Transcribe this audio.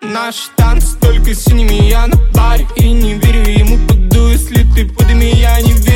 Наши танцы только с синими, я на паре и не верю ему, подду, если ты под ими, я не верю.